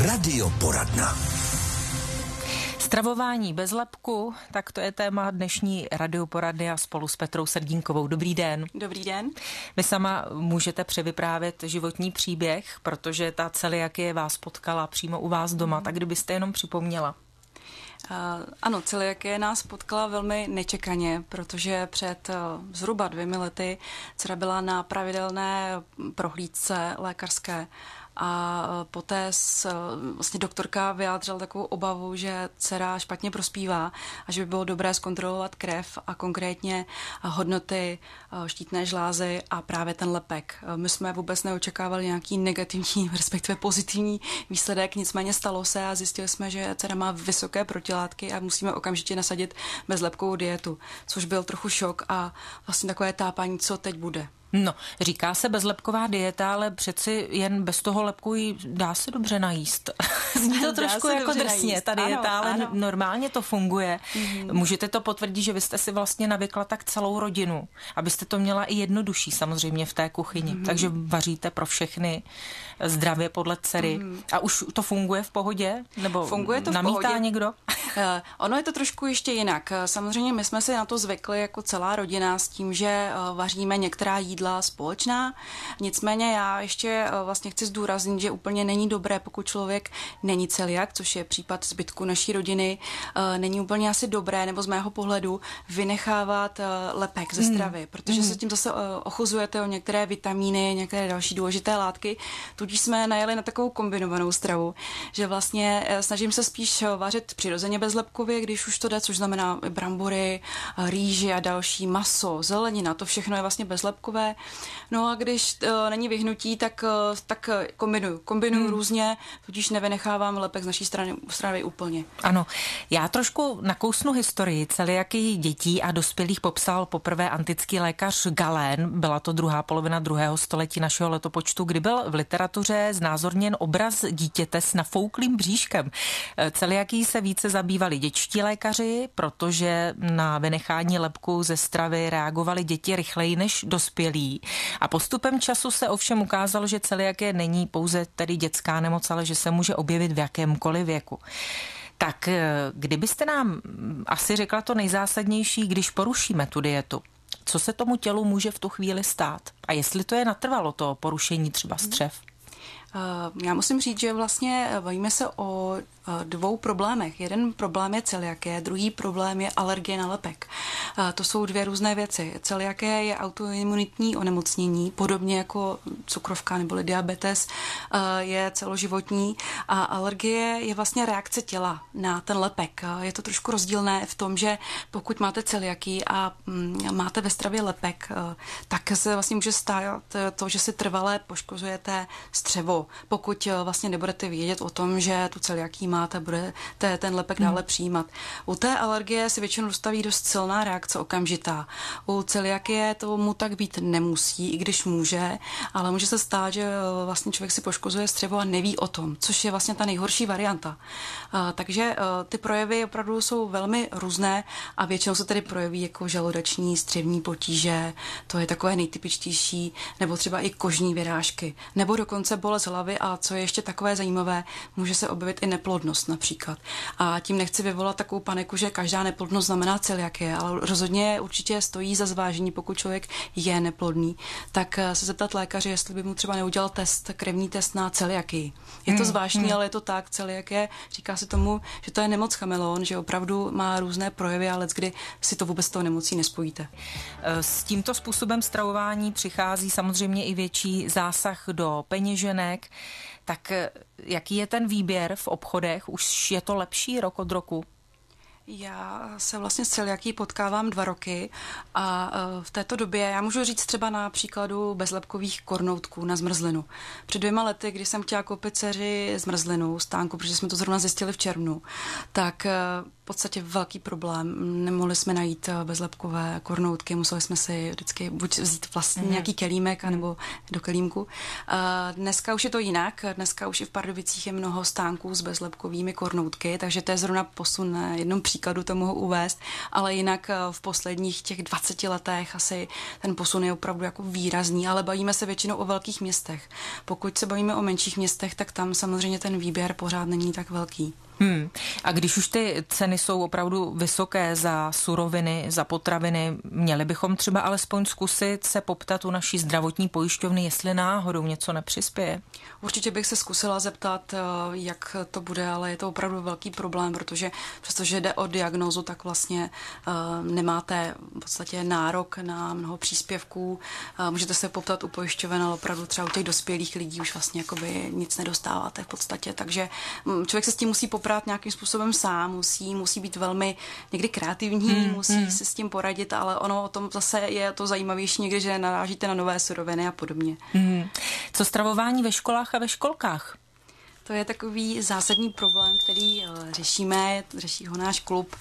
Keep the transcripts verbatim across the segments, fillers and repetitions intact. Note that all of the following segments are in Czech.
Radioporadna. Stravování bez lepku, tak to je téma dnešní radioporady a spolu s Petrou Srdínkovou. Dobrý den. Dobrý den. Vy sama můžete převyprávět životní příběh, protože ta celiakie vás potkala přímo u vás doma, tak kdybyste jenom připomněla. Uh, ano, celiakie nás potkala velmi nečekaně, protože před uh, zhruba dvěmi lety dcera byla na pravidelné prohlídce lékařské a poté s, vlastně doktorka vyjádřila takovou obavu, že dcera špatně prospívá a že by bylo dobré zkontrolovat krev a konkrétně hodnoty štítné žlázy a právě ten lepek. My jsme vůbec neočekávali nějaký negativní, respektive pozitivní výsledek, nicméně stalo se a zjistili jsme, že dcera má vysoké protilátky a musíme okamžitě nasadit bezlepkovou dietu, což byl trochu šok a vlastně takové tápání, co teď bude. No, říká se bezlepková dieta, ale přeci jen bez toho lepku ji dá se dobře najíst. Zní to trošku jako drsně, ta dieta, ale ano. Normálně to funguje. Mm-hmm. Můžete to potvrdit, že vy jste si vlastně navykla tak celou rodinu, abyste to měla i jednodušší samozřejmě v té kuchyni. Mm-hmm. Takže vaříte pro všechny zdravě podle dcery. Mm-hmm. A už to funguje v pohodě? Nebo funguje to v namítá pohodě? Někdo? Uh, ono je to trošku ještě jinak. Samozřejmě my jsme si na to zvykli jako celá rodina s tím, že uh, vaříme některá jídla společná. Nicméně já ještě uh, vlastně chci zdůraznit, že úplně není dobré, pokud člověk není celiak, což je případ zbytku naší rodiny, uh, není úplně asi dobré, nebo z mého pohledu, vynechávat uh, lepek ze stravy, mm. protože mm. se tím zase uh, ochuzujete o některé vitamíny, některé další důležité látky. Tudíž jsme najeli na takovou kombinovanou stravu, že vlastně uh, snažím se spíš vařit přirozeně bezlepkově, když už to jde, což znamená brambory, rýži a další, maso, zelenina, to všechno je vlastně bezlepkové. No a když uh, není vyhnutí, tak, uh, tak kombinuju. Kombinuju hmm. různě, tudíž nevynechávám lepek z naší strany, strany úplně. Ano, já trošku nakousnu historii. Celiakii dětí a dospělých popsal poprvé antický lékař Galén. Byla to druhá polovina druhého století našeho letopočtu, kdy byl v literatuře znázorněn obraz dítěte s nafouklým bříškem. Celiakii se více zabývali dětští lékaři, protože na vynechání lepku ze stravy reagovali děti rychleji než dospělí. A postupem času se ovšem ukázalo, že celiakie není pouze tedy dětská nemoc, ale že se může objevit v jakémkoliv věku. Tak kdybyste nám asi řekla to nejzásadnější, když porušíme tu dietu, co se tomu tělu může v tu chvíli stát? A jestli to je natrvalo, to porušení třeba střev? Já musím říct, že vlastně bavíme se o dvou problémech. Jeden problém je celiakie, druhý problém je alergie na lepek. To jsou dvě různé věci. Celiakie je autoimunitní onemocnění, podobně jako cukrovka nebo diabetes je celoživotní a alergie je vlastně reakce těla na ten lepek. Je to trošku rozdílné v tom, že pokud máte celiakii a máte ve stravě lepek, tak se vlastně může stát to, že si trvale poškozujete střevo, pokud vlastně nebudete vědět o tom, že tu celiakii máte, budete ten lepek dále přijímat. U té alergie se většinou dostaví dost silná reakce okamžitá. U celiakie tomu tak být nemusí, i když může, ale může se stát, že vlastně člověk si poškozuje střevo a neví o tom, což je vlastně ta nejhorší varianta. Takže ty projevy opravdu jsou velmi různé a většinou se tedy projeví jako žaludeční, střevní potíže, to je takové nejtypičtější, nebo třeba i kožní vyrážky, nebo dokonce bolest hlavy a co je ještě takové zajímavé, může se objevit i neplodnost například. A tím nechci vyvolat takovou paniku, že každá neplodnost znamená celiakie, ale rozhodně určitě stojí za zvážení, pokud člověk je neplodný, tak se zeptat lékaře, jestli by mu třeba neudělal test, krevní test na celiakii. Je to zvláštní, hmm. ale je to tak, celiakie, říká se tomu, že to je nemoc chameleon, že opravdu má různé projevy, ale kdy si to vůbec s tou nemocí nespojíte. S tímto způsobem stravování přichází samozřejmě i větší zásah do peněženek. Tak jaký je ten výběr v obchodech? Už je to lepší rok od roku? Já se vlastně s celiakií potkávám dva roky a v této době, já můžu říct třeba na příkladu bezlepkových kornoutků na zmrzlinu. Před dvěma lety, když jsem chtěla koupit dceři zmrzlinu, stánku, protože jsme to zrovna zjistili v červnu, tak v podstatě velký problém. Nemohli jsme najít bezlepkové kornoutky, museli jsme si vždycky buď vzít vlastně mm. nějaký kelímek, anebo do kelímku. Dneska už je to jinak. Dneska už i v Pardubicích je mnoho stánků s bezlepkovými kornoutky, takže to je zrovna posun na jednom příkladu příkladu to mohu uvést, ale jinak v posledních těch dvaceti letech asi ten posun je opravdu jako výrazný, ale bavíme se většinou o velkých městech. Pokud se bavíme o menších městech, tak tam samozřejmě ten výběr pořád není tak velký. Hmm. A když už ty ceny jsou opravdu vysoké za suroviny, za potraviny, měli bychom třeba alespoň zkusit se poptat u naší zdravotní pojišťovny, jestli náhodou něco nepřispěje? Určitě bych se zkusila zeptat, jak to bude, ale je to opravdu velký problém, protože přestože jde o diagnózu, tak vlastně uh, nemáte v podstatě nárok na mnoho příspěvků. Uh, můžete se poptat u pojišťoven, ale opravdu třeba u těch dospělých lidí už vlastně jakoby nic nedostáváte v podstatě, takže um, člověk se s tím musí poptat nějakým způsobem sám, musí, musí být velmi někdy kreativní, hmm, musí hmm. si s tím poradit, ale ono o tom zase je to zajímavější někdy, že narážíte na nové suroviny a podobně. Hmm. Co stravování ve školách a ve školkách? To je takový zásadní problém, který řešíme, řeší ho náš klub.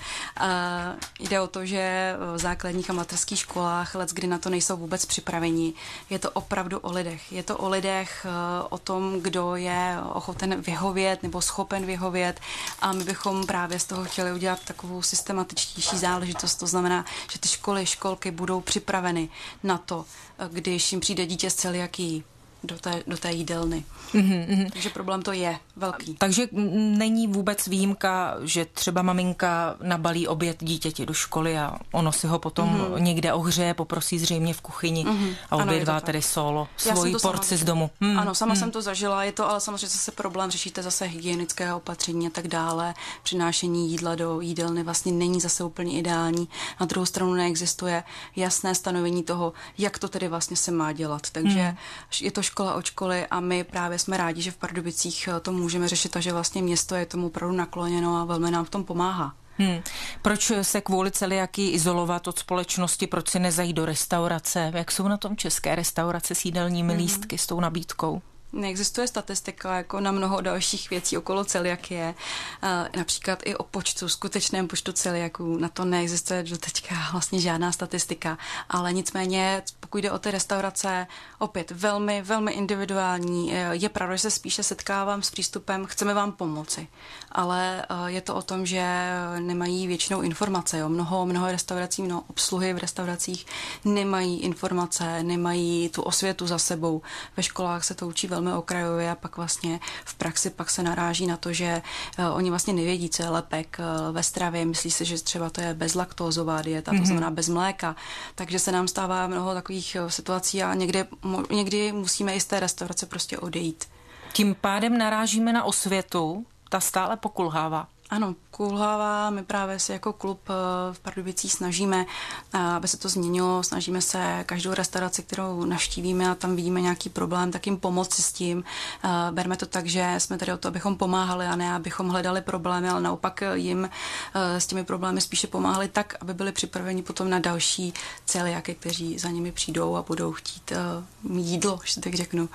Jde o to, že v základních a mateřských školách leckdy na to nejsou vůbec připraveni. Je to opravdu o lidech. Je to o lidech, o tom, kdo je ochoten vyhovět nebo schopen vyhovět, a my bychom právě z toho chtěli udělat takovou systematičtější záležitost. To znamená, že ty školy, školky budou připraveny na to, když jim přijde dítě z celiakií do té, do té jídelny. Mm-hmm. Takže problém to je velký. Takže není vůbec výjimka, že třeba maminka nabalí oběd dítěti do školy a ono si ho potom mm-hmm. někde ohřeje, poprosí zřejmě v kuchyni mm-hmm. a obědvá tedy solo svoji porci z domu. Mm. Ano, sama mm. jsem to zažila, je to ale samozřejmě zase problém, řešíte zase hygienické opatření a tak dále. Přinášení jídla do jídelny vlastně není zase úplně ideální. Na druhou stranu neexistuje jasné stanovení toho, jak to tedy vlastně se má dělat. Takže mm. je to škola od školy a my právě jsme rádi, že v Pardubicích to můžeme řešit a že vlastně město je tomu opravdu nakloněno a velmi nám v tom pomáhá. Hmm. Proč se kvůli celiakii izolovat od společnosti, proč si nezajít do restaurace? Jak jsou na tom české restaurace s jídelními hmm. lístky, s tou nabídkou? Neexistuje statistika jako na mnoho dalších věcí okolo celiakie, například i o počtu, skutečném počtu celiaků. Na to neexistuje do teďka vlastně žádná statistika, ale nicméně, pokud jde o ty restaurace, opět velmi, velmi individuální. Je pravda, že se spíše setkávám s přístupem, chceme vám pomoci, ale je to o tom, že nemají většinou informace. Jo. Mnoho, mnoho restaurací, mnoho obsluhy v restauracích nemají informace, nemají tu osvětu za sebou. Ve školách se to učí velmi okrajově a pak vlastně v praxi pak se naráží na to, že uh, oni vlastně nevědí, co je lepek uh, ve stravě. Myslí si, že třeba to je bezlaktózová dieta, mm-hmm. to znamená bez mléka. Takže se nám stává mnoho takových uh, situací a někdy, mo- někdy musíme i z té restaurace prostě odejít. Tím pádem narážíme na osvětu, ta stále pokulhává. Ano, kulhává. My právě se jako klub v Pardubicích snažíme, aby se to změnilo. Snažíme se každou restauraci, kterou navštívíme a tam vidíme nějaký problém, tak jim pomoci s tím. Berme to tak, že jsme tady o to, abychom pomáhali a ne abychom hledali problémy, ale naopak jim s těmi problémy spíše pomáhali tak, aby byli připraveni potom na další celiaky, kteří za nimi přijdou a budou chtít jídlo, že tak řeknu.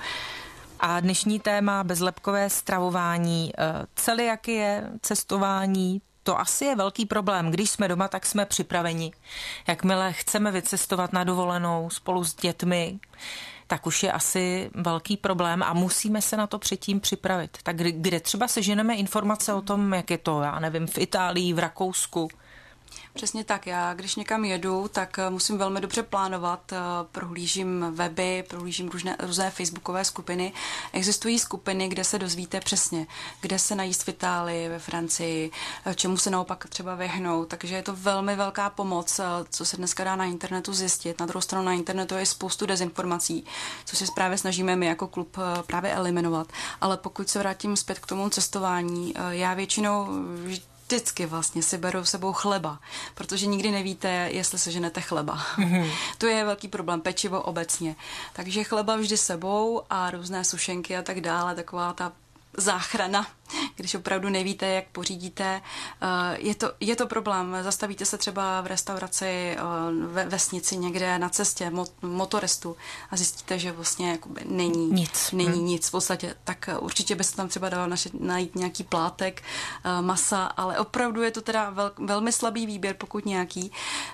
A dnešní téma bezlepkové stravování, celiakie, cestování, to asi je velký problém. Když jsme doma, tak jsme připraveni. Jakmile chceme vycestovat na dovolenou spolu s dětmi, tak už je asi velký problém a musíme se na to předtím připravit. Tak kde třeba seženeme informace o tom, jak je to, já nevím, v Itálii, v Rakousku? Přesně tak. Já, když někam jedu, tak musím velmi dobře plánovat. Prohlížím weby, prohlížím různé, různé facebookové skupiny. Existují skupiny, kde se dozvíte přesně, kde se najíst v Itálii, ve Francii, čemu se naopak třeba vyhnout. Takže je to velmi velká pomoc, co se dneska dá na internetu zjistit. Na druhou stranu na internetu je spoustu dezinformací, co se právě snažíme my jako klub právě eliminovat. Ale pokud se vrátím zpět k tomu cestování, já většinou vždycky vlastně si berou sebou chleba, protože nikdy nevíte, jestli seženete chleba. Mm-hmm. To je velký problém, pečivo obecně. Takže chleba vždy sebou a různé sušenky a tak dále, taková ta záchrana, když opravdu nevíte, jak pořídíte. Je to, je to problém. Zastavíte se třeba v restauraci ve vesnici někde na cestě motorestu a zjistíte, že vlastně jakoby není nic. Není hmm. nic v podstatě. Tak určitě by se tam třeba dalo naše, najít nějaký plátek masa, ale opravdu je to teda vel, velmi slabý výběr, pokud nějaký.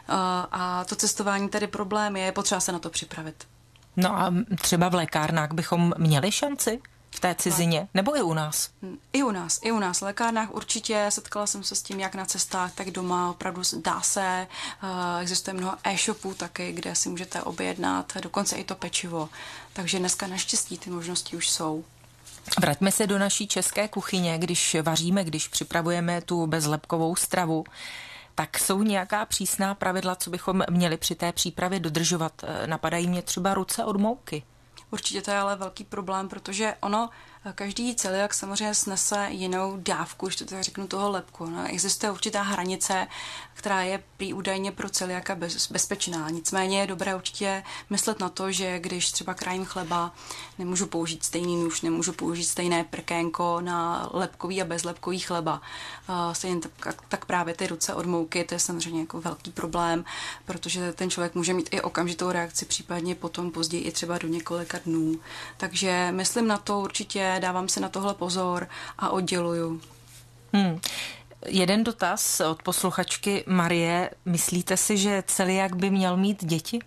A to cestování tady problém je, potřeba se na to připravit. No a třeba v lékárnách bychom měli šanci? v té cizině, nebo i u nás? I u nás, i u nás. V lékárnách určitě, setkala jsem se s tím jak na cestách, tak doma, opravdu dá se. Existuje mnoho e-shopů taky, kde si můžete objednat, dokonce i to pečivo. Takže dneska naštěstí ty možnosti už jsou. Vraťme se do naší české kuchyně, když vaříme, když připravujeme tu bezlepkovou stravu. Tak jsou nějaká přísná pravidla, co bychom měli při té přípravě dodržovat? Napadají mě třeba ruce od mouky. Určitě to je ale velký problém, protože ono, každý celiak samozřejmě snese jinou dávku, když to tak řeknu, toho lepku. No, existuje určitá hranice, která je prý údajně pro celiaka bez, bezpečná. Nicméně je dobré určitě myslet na to, že když třeba krájím chleba, nemůžu použít stejný nůž, nemůžu použít stejné prkénko na lepkový a bezlepkový chleba. Stejně tak, tak právě ty ruce od mouky, to je samozřejmě jako velký problém, protože ten člověk může mít i okamžitou reakci, případně potom později i třeba do několika dnů. Takže myslím na to určitě, dávám si na tohle pozor a odděluju. Hmm. Jeden dotaz od posluchačky Marie. Myslíte si, že celiak by měl mít děti?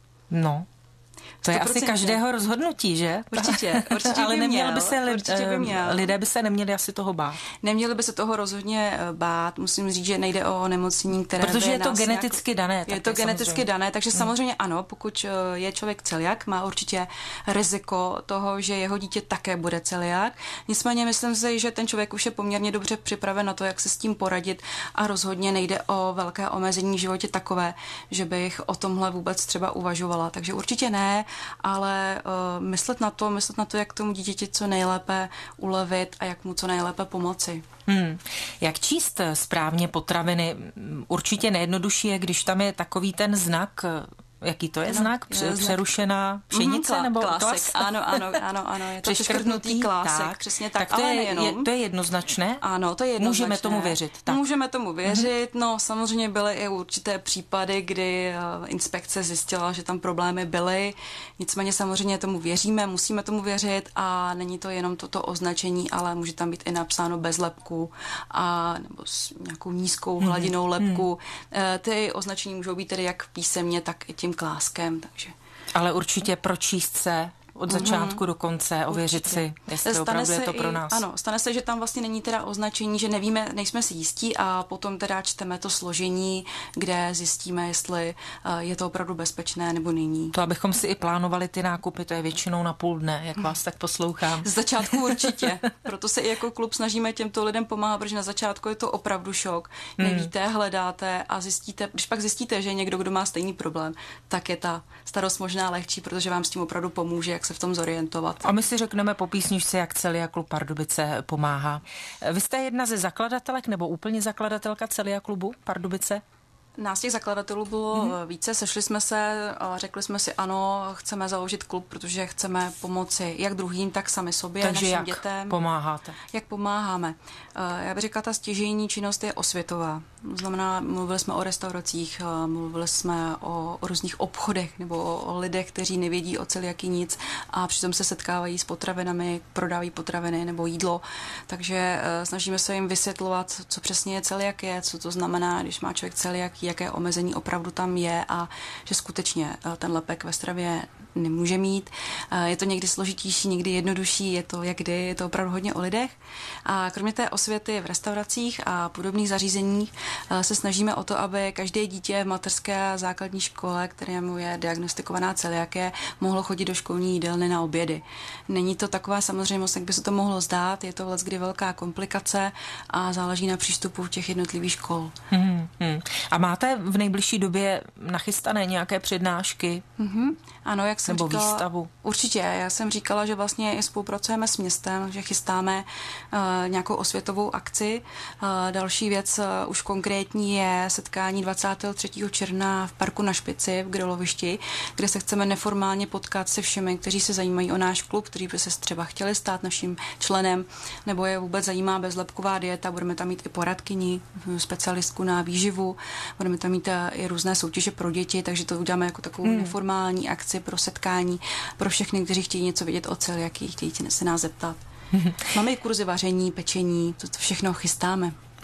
No. To je asi každého rozhodnutí, že? Určitě, určitě ale by neměl měl, by se lid, určitě by měl. Lidé by se neměli asi toho bát. Neměli by se toho rozhodně bát. Musím říct, že nejde o onemocnění, které Protože by je to nás geneticky nějak... dané. Je to geneticky samozřejmě. dané, takže hmm. samozřejmě ano, pokud je člověk celiak, má určitě riziko toho, že jeho dítě také bude celiak. Nicméně myslím si, že ten člověk už je poměrně dobře připraven na to, jak se s tím poradit a rozhodně nejde o velké omezení v životě takové, že bych o tomhle vůbec třeba uvažovala. Takže určitě ne, ale uh, myslet na to, myslet na to, jak tomu dítěti co nejlépe ulevit a jak mu co nejlépe pomoci. Hmm. Jak číst správně potraviny? Určitě nejjednodušší je, když tam je takový ten znak. Jaký to je no, znak? Je Přerušená pšenice? Mm-hmm, nebo klásek, klas? ano, ano, ano, ano, je to přeškrtnutý klásek, tak, přesně tak, tak to ale je, nejenom. Je, to je jednoznačné? Ano, to je jednoznačné. Můžeme tomu věřit. Tak. Můžeme tomu věřit, mm-hmm. no samozřejmě byly i určité případy, kdy inspekce zjistila, že tam problémy byly, nicméně samozřejmě tomu věříme, musíme tomu věřit a není to jenom toto označení, ale může tam být i napsáno bez lepku a nebo s nějakou nízkou hladinou mm-hmm. lepku. Ty označení můžou být tedy jak písemně, tak i tím kláskem, takže. Ale určitě pročíst se od začátku mm-hmm. do konce, ověřit určitě. si, jestli stane opravdu je to pro nás. I, ano, stane se, že tam vlastně není teda označení, že nevíme, nejsme si jistí a potom teda čteme to složení, kde zjistíme, jestli je to opravdu bezpečné nebo není. To, abychom si i plánovali ty nákupy, to je většinou na půl dne, jak vás tak poslouchám. Z začátku určitě. Proto se i jako klub snažíme těmto lidem pomáhat, protože na začátku je to opravdu šok. Nevíte, hledáte a zjistíte, když pak zjistíte, že je někdo, kdo má stejný problém, tak je ta starost možná lehčí, protože vám s tím opravdu pomůže, jak se v tom zorientovat. A my si řekneme po písničce, jak Celiak klub Pardubice pomáhá. Vy jste jedna ze zakladatelek nebo úplně zakladatelka Celiak klubu Pardubice? Nás těch zakladatelů bylo mm-hmm. více, sešli jsme se a řekli jsme si ano, chceme založit klub, protože chceme pomoci jak druhým, tak sami sobě, Takže našim jak dětem. pomáháte? Jak pomáháme? Já bych řekla, ta stěžejní činnost je osvětová. Znamená, mluvili jsme o restauracích, mluvili jsme o, o různých obchodech nebo o, o lidech, kteří nevědí o celiaky nic a přitom se setkávají s potravinami, prodávají potraviny nebo jídlo. Takže snažíme se jim vysvětlovat, co přesně je celiakie, co to znamená, když má člověk celiaky, jaké omezení opravdu tam je a že skutečně ten lepek ve stravě nemůže mít. Je to někdy složitější, někdy jednodušší, je to jak kdy, je to opravdu hodně o lidech. A kromě té osvěty v restauracích a podobných zařízeních se snažíme o to, aby každé dítě v mateřské a základní škole, kterému je diagnostikovaná celiakie, mohlo chodit do školní jídelny na obědy. Není to taková samozřejmost, jak by se to mohlo zdát, je to vlastně velká komplikace a záleží na přístupu těch jednotlivých škol. Hmm, hmm. A máte v nejbližší době nachystané nějaké přednášky? Hmm. Ano, jak jsem nebo říkala, výstavu? Určitě. Já jsem říkala, že vlastně i spolupracujeme s městem, že chystáme uh, nějakou osvětovou akci. Uh, další věc uh, už konkrétní je setkání dvacátého třetího června v parku Na Špici v Grilovišti, kde se chceme neformálně potkat se všemi, kteří se zajímají o náš klub, kteří by se třeba chtěli stát naším členem, nebo je vůbec zajímá bezlepková dieta. Budeme tam mít i poradkyni, specialistku na výživu, budeme tam mít i různé soutěže pro děti, takže to uděláme jako takovou hmm. neformální akci pro setkání, pro všechny, kteří chtějí něco vědět o celiakii, chtějí se nás zeptat. Máme i kurzy vaření, pečení, to všechno chystáme.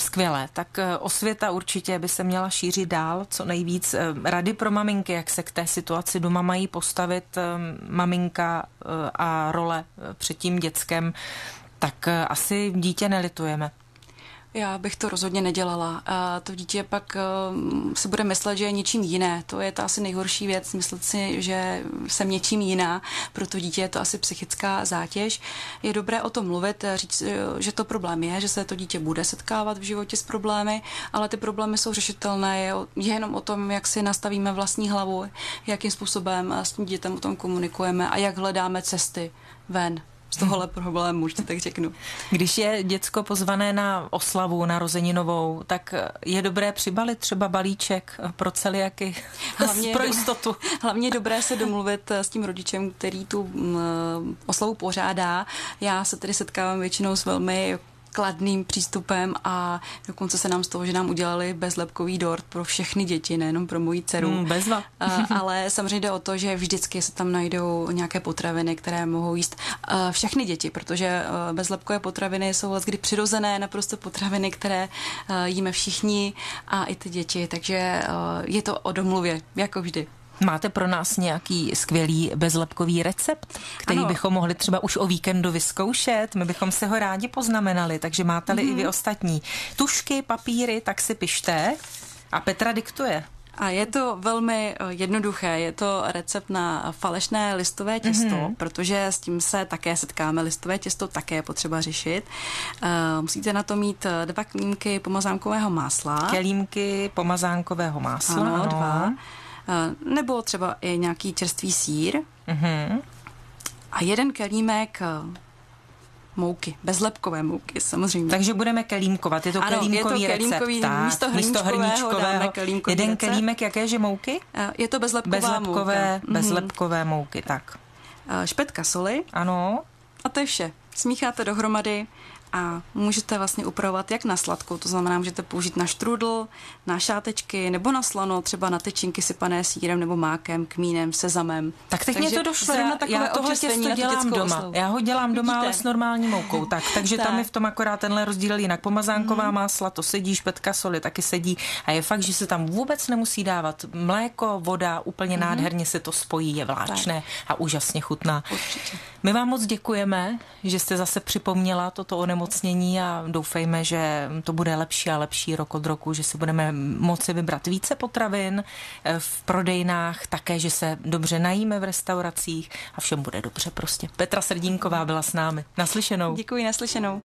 Skvělé, tak osvěta určitě by se měla šířit dál, co nejvíc. Rady pro maminky, jak se k té situaci doma mají postavit maminka a role před tím dětskem, tak asi dítě nelitujeme. Já bych to rozhodně nedělala. A to dítě pak uh, si bude myslet, že je něčím jiné. To je ta asi nejhorší věc, myslet si, že jsem něčím jiná. Pro to dítě je to asi psychická zátěž. Je dobré o tom mluvit, říct, že to problém je, že se to dítě bude setkávat v životě s problémy, ale ty problémy jsou řešitelné. Je, je jenom o tom, jak si nastavíme vlastní hlavu, jakým způsobem s tím dítětem o tom komunikujeme a jak hledáme cesty ven z tohohle problému, už to tak řeknu. Když je děcko pozvané na oslavu narozeninovou, tak je dobré přibalit třeba balíček pro celiaky hlavně pro jistotu. Hlavně je dobré se domluvit s tím rodičem, který tu oslavu pořádá. Já se tedy setkávám většinou s velmi kladným přístupem a dokonce se nám z toho, že nám udělali bezlepkový dort pro všechny děti, nejenom pro moji dceru. Mm, bezva. Ale samozřejmě jde o to, že vždycky se tam najdou nějaké potraviny, které mohou jíst všechny děti, protože bezlepkové potraviny jsou kdy přirozené, naprosto potraviny, které jíme všichni a i ty děti, takže je to o domluvě, jako vždy. Máte pro nás nějaký skvělý bezlepkový recept, který ano. bychom mohli třeba už o víkendu vyzkoušet? My bychom si ho rádi poznamenali, takže máte-li mm-hmm. i vy ostatní tušky, papíry, tak si pište a Petra diktuje. A je to velmi jednoduché, je to recept na falešné listové těsto, mm-hmm. protože s tím se také setkáme. Listové těsto také je potřeba řešit. Uh, musíte na to mít dva kelímky pomazánkového másla. Kelímky pomazánkového másla, ano. ano. dva. Nebo třeba i nějaký čerstvý sýr mm-hmm. a jeden kelímek mouky, bezlepkové mouky samozřejmě. Takže budeme kelímkovat, je to ano, kelímkový je to kelímkový recept. Tak, místo hrníčkového, jeden recept. kelímek jakéže mouky? Je to bezlepková bezlepkové, mouka. Bezlepkové mm-hmm. mouky, tak. Špetka soli. Ano. A to je vše. Smícháte dohromady a můžete vlastně upravovat jak na sladkou, to znamená, můžete použít na štrudl, na šátečky nebo na slano, třeba na tyčinky sypané sýrem nebo mákem, kmínem, sezamem. Tak teď mě to došlo, já, já tohle těsto dělám doma. Oslavu. Já ho dělám doma, Vidíte? ale s normální moukou. Tak, takže tak. tam je v tom akorát tenhle rozdíl jinak. Pomazánková mm. másla, to sedí, špetka soli taky sedí a je fakt, že se tam vůbec nemusí dávat mléko, voda, úplně mm. nádherně se to spojí, je vláčné tak. a úžasně chutná. Určitě. My vám moc děkujeme, že jste zase připomněla toto onemocnění a doufejme, že to bude lepší a lepší rok od roku, že si budeme moci vybrat více potravin v prodejnách, také, že se dobře najíme v restauracích a všem bude dobře prostě. Petra Srdínková byla s námi. Naslyšenou. Děkuji, naslyšenou.